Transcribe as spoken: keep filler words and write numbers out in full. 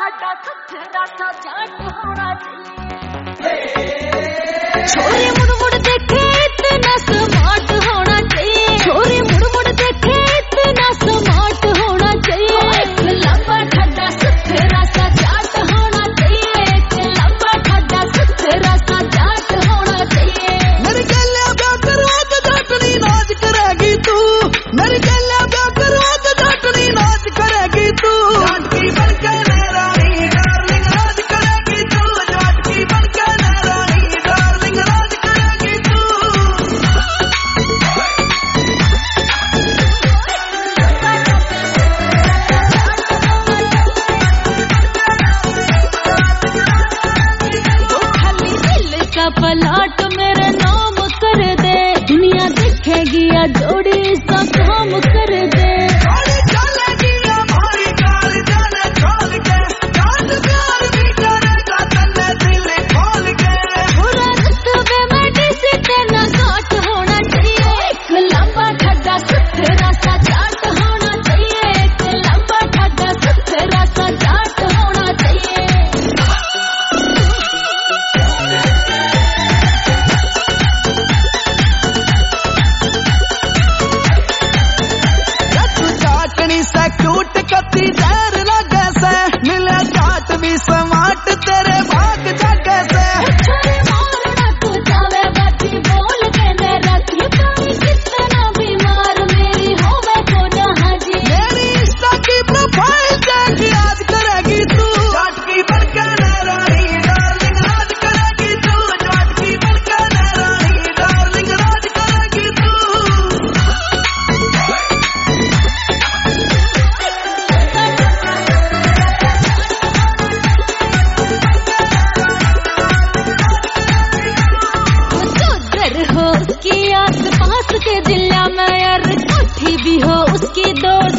ठाडा सुथरा सा जाट होना चाहिए। छोरी मुड़ मुड़ देखे इतना स्मार्ट होना चाहिए। छोरी मुड़ मुड़ देखे इतना स्मार्ट होना चाहिए। लंबा ठाडा सुथरा सा जाट होना चाहिए। लंबा ठाडा सुथरा सा जाट होना चाहिए। मेरी गलिया ब्याह करवा तो जाटनी नाच करेगी तू। मेरी गलिया ब्याह करवा तो जाटनी नाच करेगी तू। जाट की बनके रानी डार्लिंग राज करेगी तू। जाट की बनके रानी डार्लिंग राज करेगी तू। खाली दिल का पलाट मेरे नाम कर दे। दुनिया देखेगी या जोड़ी सा काम कर दे। गाड़ी चलेगी हमारी कार जाने खोल के। जाट प्यार भी करेगा तन्ने दिल खोल के। पूरा रस्तवे में डीसी तेना साठ होना चाहिए। एक लंबा ठाडा सुथरा सा जाट होना चाहिए। एक लंबा ठाडा सुथरा सा जाट होना चाहिए। तू जाटनी से क्यूट कती देर लगे से। मिले जाट भी समाट तेरे भाग जागे से। छोरे मारना तू जावे बाती बोल के मेरा की पाई कितना बीमार मेरी होवे को जहाजी। मेरी इंस्टा की प्रोफाइल देख याद करेगी तू। जाट की बनके रानी डार्लिंग राज करेगी तू। जाट की बनके रानी डार्लिंग राज करेगी तू। उधर हो उसकी आस पास के जिला में यार कोठी भी हो उसकी दो